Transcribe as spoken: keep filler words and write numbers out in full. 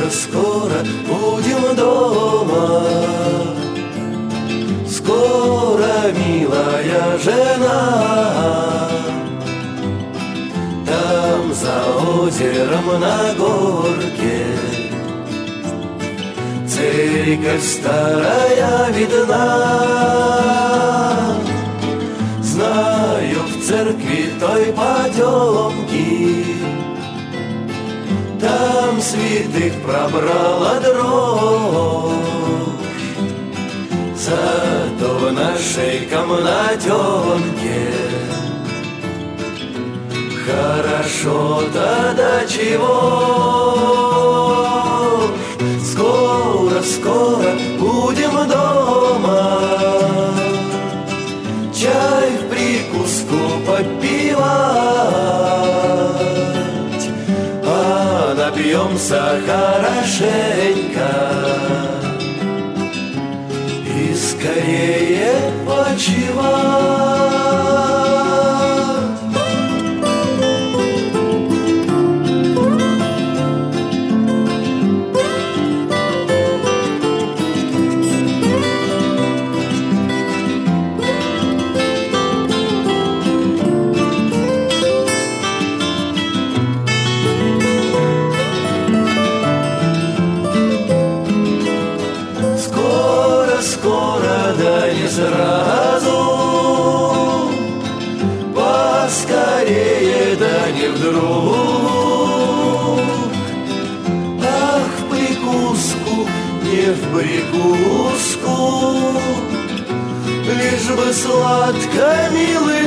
скоро будем дома. Скоро, милая жена, там за озером на горке церковь старая видна. Знаю, в церкви той потемки там святых пробрала дрожь. Зато в нашей комнатенке хорошо-то до чего. Скоро-скоро будем дома, чай в прикуску попивать, а напьемся хорошенько и скорее почивать. Скоро, да не сразу, поскорее, да не вдруг. Ах, в прикуску, не в прикуску, лишь бы сладко, милый